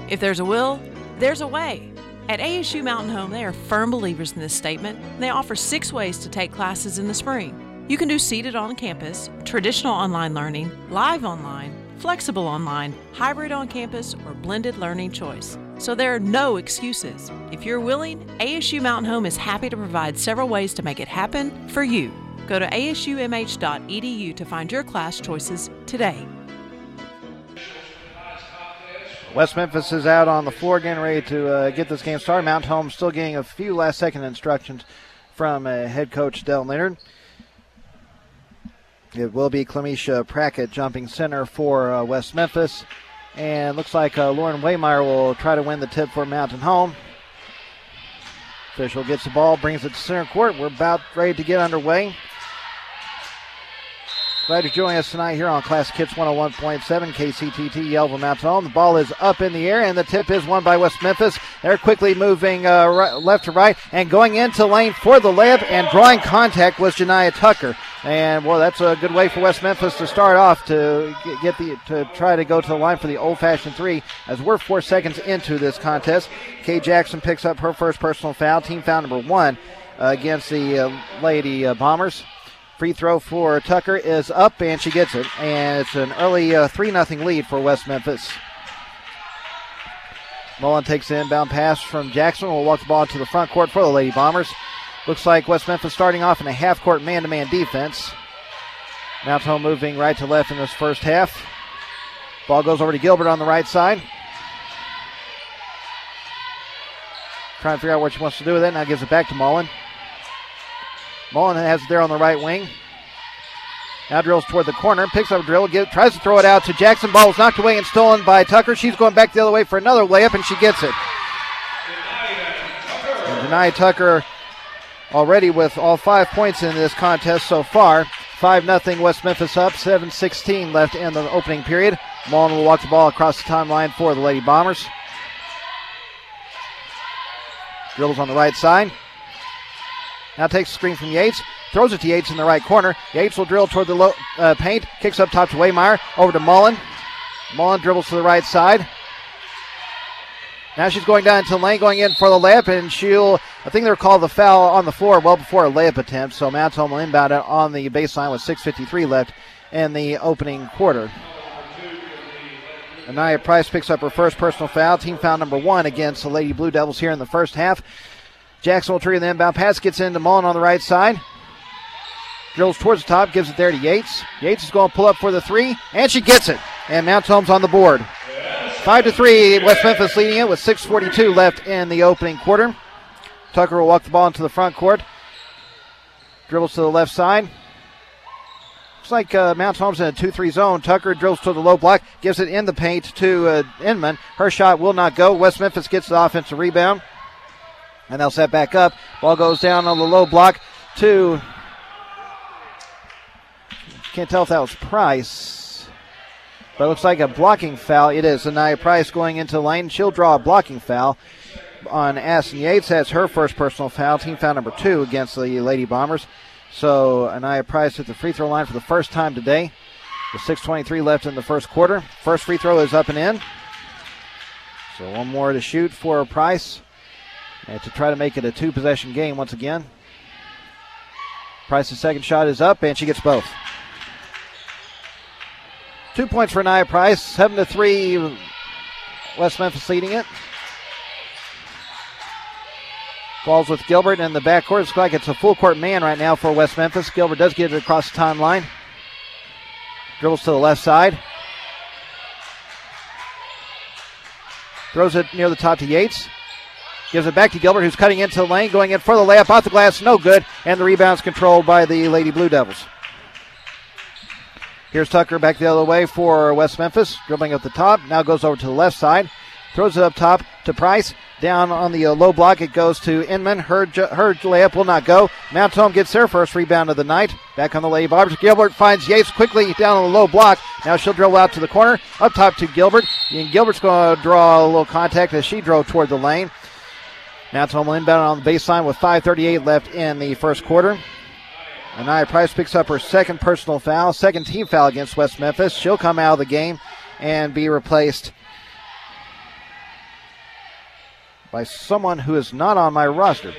If there's a will, there's a way. At ASU Mountain Home, they are firm believers in this statement. They offer 6 ways to take classes in the spring. You can do seated on campus, traditional online learning, live online, flexible online, hybrid on campus, or blended learning choice. So there are no excuses. If you're willing, ASU Mountain Home is happy to provide several ways to make it happen for you. Go to asumh.edu to find your class choices today. West Memphis is out on the floor getting ready to get this game started. Mount Home still getting a few last-second instructions from head coach Del Leonard. It will be Clemisha Prackett jumping center for West Memphis. And looks like Lauren Waymeyer will try to win the tip for Mountain Home. Official gets the ball, brings it to center court. We're about ready to get underway. Glad you're joining us tonight here on Classic Hits 101.7 KCTT Yellville Mountain Home. The ball is up in the air, and the tip is won by West Memphis. They're quickly moving left to right and going into lane for the layup, and drawing contact was Janiah Tucker. And, well, that's a good way for West Memphis to start off to to try to go to the line for the old-fashioned 3 as we're 4 seconds into this contest. Kay Jackson picks up her first personal foul, team foul number 1 against the Lady Bombers. Free throw for Tucker is up, and she gets it. And it's an early 3-0 lead for West Memphis. Mullen takes the inbound pass from Jackson. Will walk the ball to the front court for the Lady Bombers. Looks like West Memphis starting off in a half-court man-to-man defense. Mount Home moving right to left in this first half. Ball goes over to Gilbert on the right side. Trying to figure out what she wants to do with it. Now gives it back to Mullen. Mullen has it there on the right wing. Now drills toward the corner, picks up a dribble, tries to throw it out to Jackson. Ball is knocked away and stolen by Tucker. She's going back the other way for another layup, and she gets it. And Janiah Tucker already with all 5 points in this contest so far. 5-0 West Memphis up, 7:16 left in the opening period. Mullen will walk the ball across the timeline for the Lady Bombers. Dribbles on the right side. Now takes a screen from Yates. Throws it to Yates in the right corner. Yates will drill toward the low paint. Kicks up top to Waymeyer. Over to Mullen. Mullen dribbles to the right side. Now she's going down into the lane, going in for the layup, and I think they'll call the foul on the floor well before a layup attempt. So Mount Home will inbound it on the baseline with 6:53 left in the opening quarter. Anaya Price picks up her first personal foul, team foul number 1 against the Lady Blue Devils here in the first half. Jackson will trigger the inbound pass, gets into Mullen on the right side. Drills towards the top, gives it there to Yates. Yates is going to pull up for the 3, and she gets it. And Mount Home's on the board. 5-3, West Memphis leading it with 6:42 left in the opening quarter. Tucker will walk the ball into the front court. Dribbles to the left side. Looks like Mount Home's in a 2-3 zone. Tucker drills to the low block, gives it in the paint to Inman. Her shot will not go. West Memphis gets the offensive rebound. And they'll set back up. Ball goes down on the low block to, can't tell if that was Price, but it looks like a blocking foul. It is Anaya Price going into the lane. She'll draw a blocking foul on Aston Yates. That's her first personal foul, team foul number 2 against the Lady Bombers. So Anaya Price at the free throw line for the first time today. With 6:23 left in the first quarter. First free throw is up and in. So one more to shoot for Price. And to try to make it a 2-possession game once again. Price's second shot is up, and she gets both. 2 points for Nia Price, 7-3, West Memphis leading it. Ball's with Gilbert in the backcourt. Looks like it's a full-court man right now for West Memphis. Gilbert does get it across the timeline. Dribbles to the left side. Throws it near the top to Yates. Gives it back to Gilbert, who's cutting into the lane, going in for the layup, off the glass, no good, and the rebound's controlled by the Lady Blue Devils. Here's Tucker back the other way for West Memphis, dribbling up the top, now goes over to the left side, throws it up top to Price, down on the low block, it goes to Inman, her layup will not go. Mount Home gets their first rebound of the night, back on the Lady Bombers. Gilbert finds Yates quickly down on the low block, now she'll dribble out to the corner, up top to Gilbert, and Gilbert's going to draw a little contact as she drove toward the lane. Mount Home will inbound on the baseline with 5:38 left in the first quarter. Anaya Price picks up her second personal foul, second team foul against West Memphis. She'll come out of the game and be replaced by someone who is not on my roster.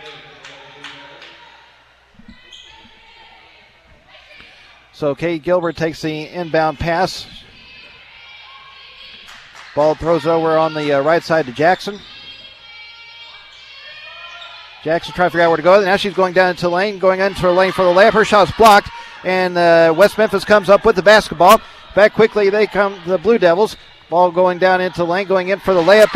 So Kate Gilbert takes the inbound pass. Ball throws over on the right side to Jackson. Jackson trying to figure out where to go. Now she's going down into the lane, going into her lane for the layup. Her shot's blocked, and West Memphis comes up with the basketball. Back quickly, they come, the Blue Devils. Ball going down into the lane, going in for the layup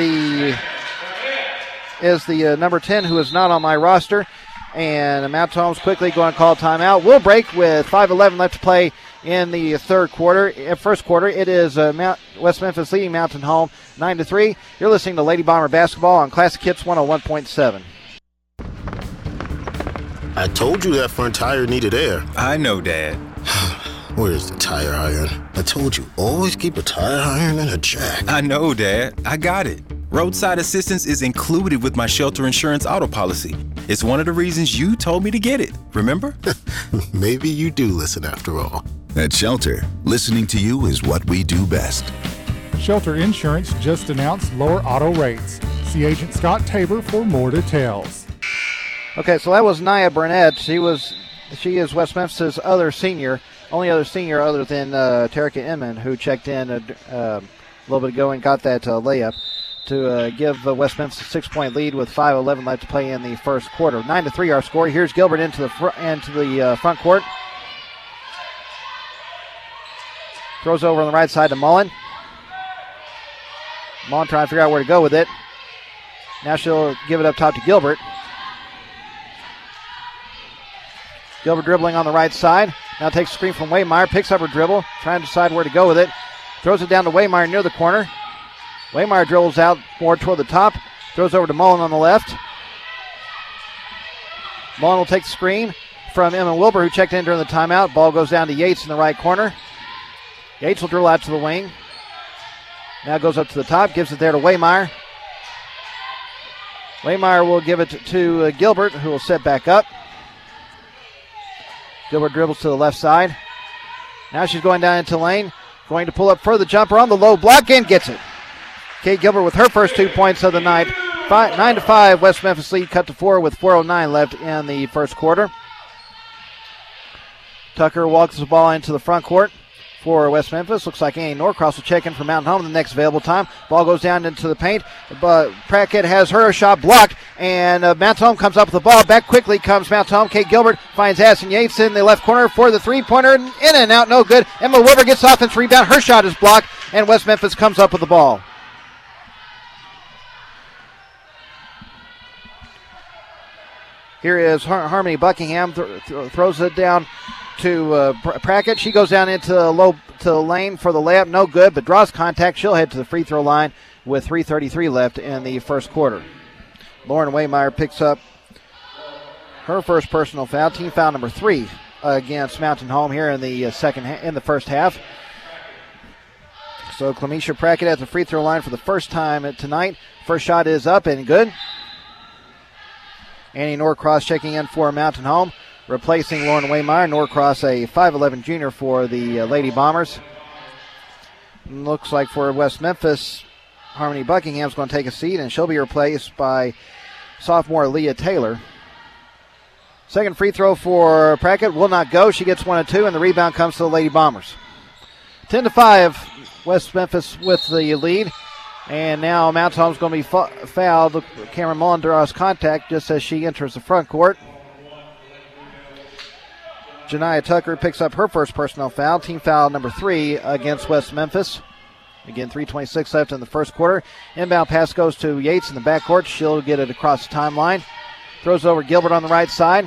is the number 10, who is not on my roster. And Mount Holmes quickly going to call timeout. We'll break with 5:11 left to play in the first quarter. It is West Memphis leading Mountain Home 9-3. You're listening to Lady Bomber basketball on Classic Hits 101.7. I told you that front tire needed air. I know, Dad. Where's the tire iron? I told you, always keep a tire iron and a jack. I know, Dad. I got it. Roadside assistance is included with my Shelter Insurance auto policy. It's one of the reasons you told me to get it, remember? Maybe you do listen after all. At Shelter, listening to you is what we do best. Shelter Insurance just announced lower auto rates. See Agent Scott Tabor for more details. Okay, so that was Nia Burnett. She is West Memphis' only other senior other than Terica Inman, who checked in a little bit ago and got that layup to give West Memphis a 6-point lead with 5:11 left to play in the first quarter. 9-3 our score. Here's Gilbert into the front court. Throws over on the right side to Mullen. Mullen trying to figure out where to go with it. Now she'll give it up top to Gilbert. Gilbert dribbling on the right side. Now takes a screen from Waymeyer. Picks up her dribble. Trying to decide where to go with it. Throws it down to Waymeyer near the corner. Waymeyer dribbles out more toward the top. Throws over to Mullen on the left. Mullen will take the screen from Emma Wilbur, who checked in during the timeout. Ball goes down to Yates in the right corner. Yates will dribble out to the wing. Now goes up to the top. Gives it there to Waymeyer. Waymeyer will give it to Gilbert, who will set back up. Gilbert dribbles to the left side. Now she's going down into the lane. Going to pull up for the jumper on the low block and gets it. Kate Gilbert with her first 2 points of the night. 9-5, West Memphis lead cut to 4 with 4:09 left in the first quarter. Tucker walks the ball into the front court for West Memphis. Looks like Annie Norcross will check in for Mountain Home the next available time. Ball goes down into the paint, but Prackett has her shot blocked, and Mountain Home comes up with the ball. Back quickly comes Mountain Home. Kate Gilbert finds Addison Yates in the left corner for the three-pointer. In and out, no good. Emma Wilbur gets offense rebound. Her shot is blocked, and West Memphis comes up with the ball. Here is Harmony Buckingham. Throws it down to Prackett. She goes down into the lane for the layup. No good, but draws contact. She'll head to the free throw line with 3:33 left in the first quarter. Lauren Waymeyer picks up her first personal foul, team foul number 3 against Mountain Home here in the first half. So Clemisha Prackett at the free throw line for the first time tonight. First shot is up and good. Annie Norcross checking in for Mountain Home, replacing Lauren Waymeyer. Norcross, a 5'11 junior for the Lady Bombers. Looks like for West Memphis, Harmony Buckingham's going to take a seat, and she'll be replaced by sophomore Leah Taylor. Second free throw for Prackett will not go. She gets 1 of 2, and the rebound comes to the Lady Bombers. 10-5, West Memphis with the lead. And now Mountain Home's going to be fouled. Cameron Mullen draws contact just as she enters the front court. Janiah Tucker picks up her first personal foul, team foul number 3 against West Memphis. Again, 3:26 left in the first quarter. Inbound pass goes to Yates in the backcourt. She'll get it across the timeline. Throws over Gilbert on the right side.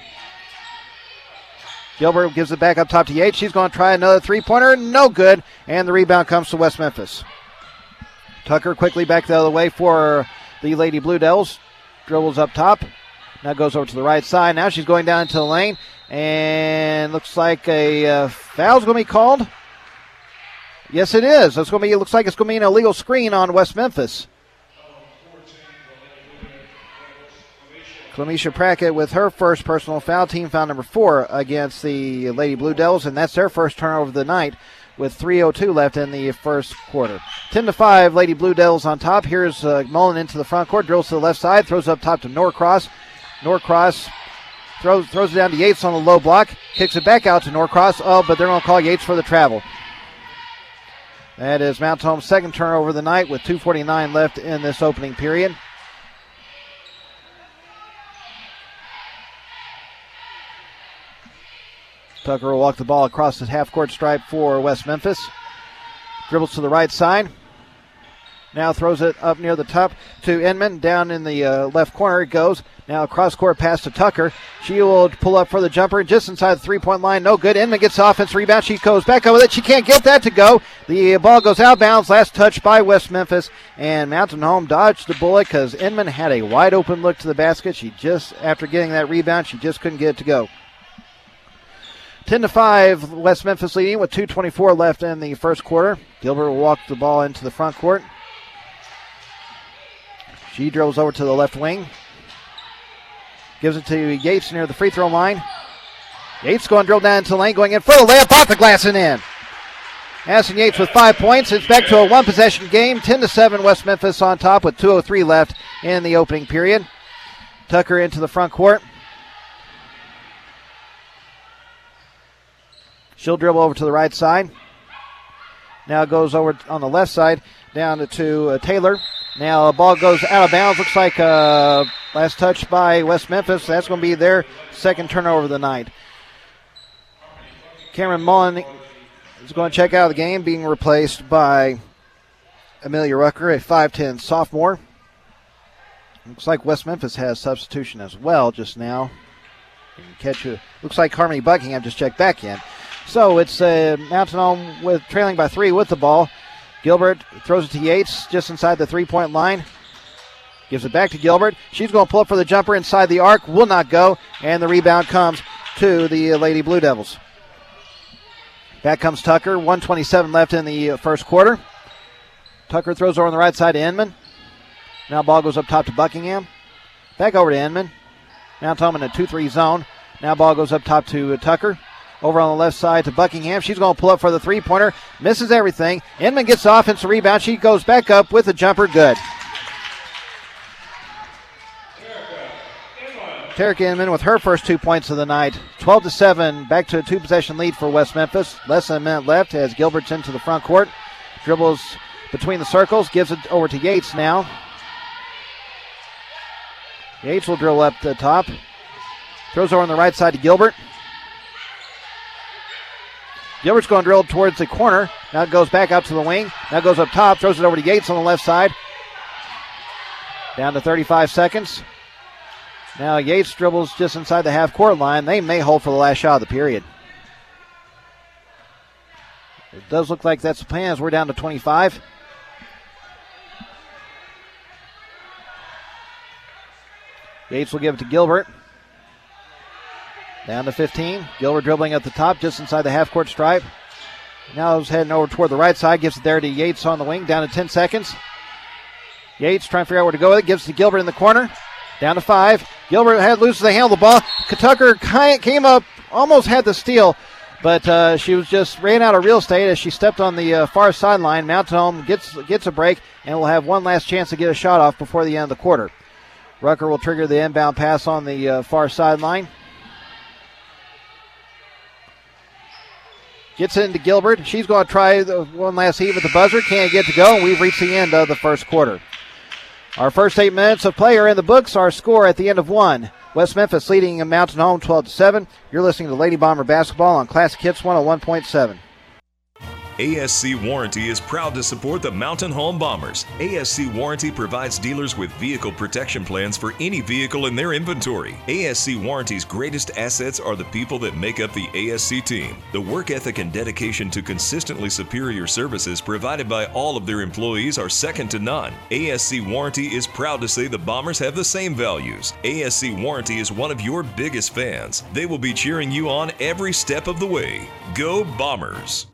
Gilbert gives it back up top to Yates. She's going to try another three-pointer. No good. And the rebound comes to West Memphis. Tucker quickly back the other way for the Lady Blue Devils. Dribbles up top. Now goes over to the right side. Now she's going down into the lane. And looks like a foul's going to be called. Yes, it is. It looks like it's going to be an illegal screen on West Memphis. Clemisha Prackett with her first personal foul, team foul number 4 against the Lady Blue Devils, and that's their first turnover of the night. with 3:02 left in the first quarter. 10-5, Lady Blue Devils on top. Here's Mullen into the front court, drills to the left side, throws up top to Norcross. Norcross throws it down to Yates on the low block, kicks it back out to Norcross. Oh, but they're going to call Yates for the travel. That is Mountain Home's second turnover of the night with 2:49 left in this opening period. Tucker will walk the ball across the half-court stripe for West Memphis. Dribbles to the right side. Now throws it up near the top to Inman. Down in the left corner it goes. Now cross-court pass to Tucker. She will pull up for the jumper just inside the three-point line. No good. Inman gets the offensive rebound. She goes back up with it. She can't get that to go. The ball goes out of bounds. Last touch by West Memphis. And Mountain Home dodged the bullet because Inman had a wide-open look to the basket. She just, after getting that rebound, she just couldn't get it to go. 10-5, West Memphis leading with 2:24 left in the first quarter. Gilbert will walk the ball into the front court. She dribbles over to the left wing. Gives it to Yates near the free throw line. Yates going to drill down into the lane, going in for the layup off the glass and in. Addison Yates with 5 points. It's back to a one-possession game. 10-7, West Memphis on top with 2:03 left in the opening period. Tucker into the front court. She'll dribble over to the right side. Now goes over on the left side down to Taylor. Now the ball goes out of bounds. Looks like last touch by West Memphis. That's going to be their second turnover of the night. Cameron Mullen is going to check out of the game, being replaced by Amelia Rucker, a 5'10 sophomore. Looks like West Memphis has substitution as well just now. Looks like Harmony Buckingham just checked back in. So it's Mountain Home with trailing by 3 with the ball. Gilbert throws it to Yates just inside the three-point line. Gives it back to Gilbert. She's going to pull up for the jumper inside the arc. Will not go. And the rebound comes to the Lady Blue Devils. Back comes Tucker. 1:27 left in the first quarter. Tucker throws over on the right side to Inman. Now ball goes up top to Buckingham. Back over to Inman. Mountain Home in a 2-3 zone. Now ball goes up top to Tucker. Over on the left side to Buckingham. She's going to pull up for the three-pointer. Misses everything. Inman gets the offensive rebound. She goes back up with a jumper. Good. Terica Inman with her first 2 points of the night. 12-7. Back to a two-possession lead for West Memphis. Less than a minute left as Gilbert's into the front court. Dribbles between the circles. Gives it over to Yates now. Yates will drill up the top. Throws over on the right side to Gilbert. Gilbert's going to drill towards the corner. Now it goes back out to the wing. Now goes up top. Throws it over to Yates on the left side. Down to 35 seconds. Now Yates dribbles just inside the half-court line. They may hold for the last shot of the period. It does look like that's the plan as we're down to 25. Yates will give it to Gilbert. Down to 15. Gilbert dribbling at the top just inside the half-court stripe. Now he's heading over toward the right side. Gives it there to Yates on the wing. Down to 10 seconds. Yates trying to figure out where to go with it. Gives it to Gilbert in the corner. Down to 5. Gilbert loses the handle of the ball. Tucker came up, almost had the steal, but she was just ran out of real estate as she stepped on the far sideline. Mountain Home gets a break and will have one last chance to get a shot off before the end of the quarter. Rucker will trigger the inbound pass on the far sideline. Gets into Gilbert. She's going to try one last heave at the buzzer. Can't get to go. We've reached the end of the first quarter. Our first 8 minutes of play are in the books. Our score at the end of 1. West Memphis leading Mountain Home 12-7. You're listening to Lady Bomber Basketball on Classic Hits 101.7. ASC Warranty is proud to support the Mountain Home Bombers. ASC Warranty provides dealers with vehicle protection plans for any vehicle in their inventory. ASC Warranty's greatest assets are the people that make up the ASC team. The work ethic and dedication to consistently superior services provided by all of their employees are second to none. ASC Warranty is proud to say the Bombers have the same values. ASC Warranty is one of your biggest fans. They will be cheering you on every step of the way. Go Bombers!